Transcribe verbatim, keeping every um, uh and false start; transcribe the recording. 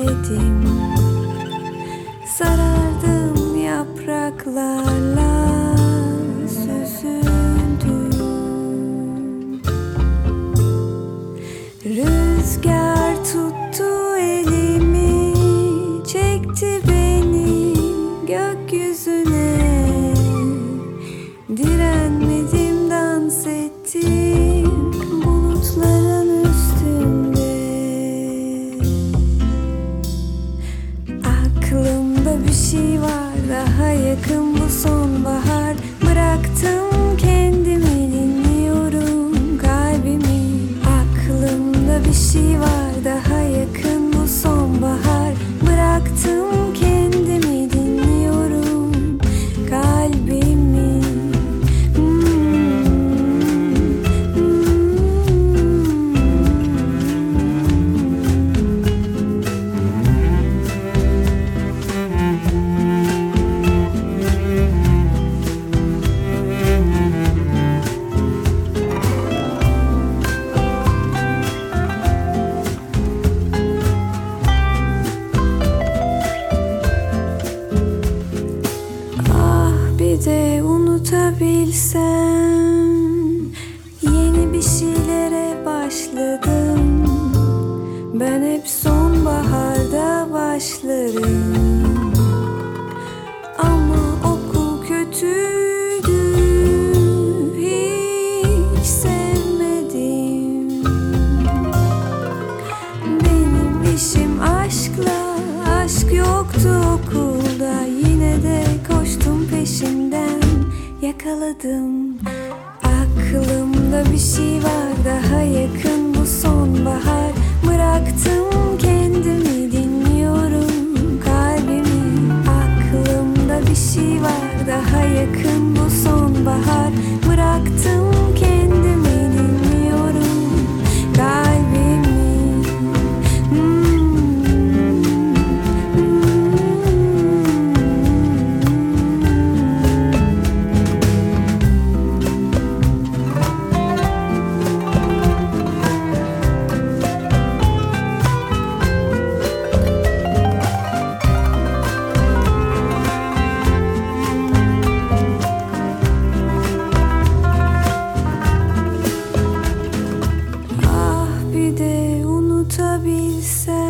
bekledim. Sarardım yapraklarla süzüldüm. Rüzgar tuttu elimi, çekti beni gökyüzüne. Direnmedim, dans ettim bulutların üstünde. Aklımda bir şey var, daha yakın bu sonbahar. Bıraktım kendimi, dinliyorum kalbimi. Aklımda bir şey var, daha yakın bu sonbahar. Bıraktım kendimi, dinliyorum kalbimi. Bir de unutabilsem, yeni bir şeylere başladım. Ben hep sonbaharda başlarım. Ama okul kötüydü, hiç sevmedim. Benim işim aşkla, aşk yoktu okulda. Yine de koştum peşinden, yakaladım. Aklımda bir şey var, daha yakın bu sonbahar. Bıraktım kendimi, dinliyorum kalbimi. Aklımda bir şey var, daha yakın bu sonbahar. Bıraktım kendimi, dinliyorum kalbimi. Bir de unutabilsem,